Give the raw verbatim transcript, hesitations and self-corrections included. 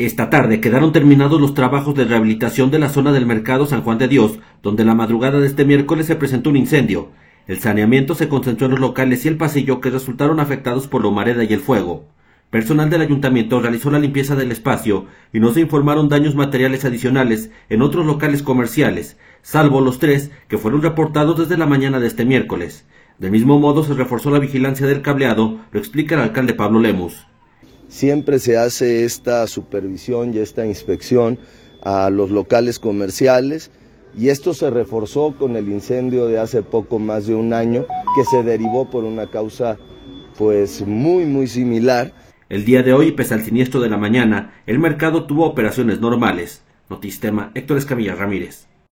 Esta tarde quedaron terminados los trabajos de rehabilitación de la zona del mercado San Juan de Dios, donde la madrugada de este miércoles se presentó un incendio. El saneamiento se concentró en los locales y el pasillo que resultaron afectados por la humareda y el fuego. Personal del ayuntamiento realizó la limpieza del espacio y no se informaron daños materiales adicionales en otros locales comerciales, salvo los tres que fueron reportados desde la mañana de este miércoles. Del mismo modo se reforzó la vigilancia del cableado, lo explica el alcalde Pablo Lemus. Siempre se hace esta supervisión y esta inspección a los locales comerciales y esto se reforzó con el incendio de hace poco más de un año que se derivó por una causa pues muy muy similar. El día de hoy, pese al siniestro de la mañana, el mercado tuvo operaciones normales. Notistema, Héctor Escamilla Ramírez.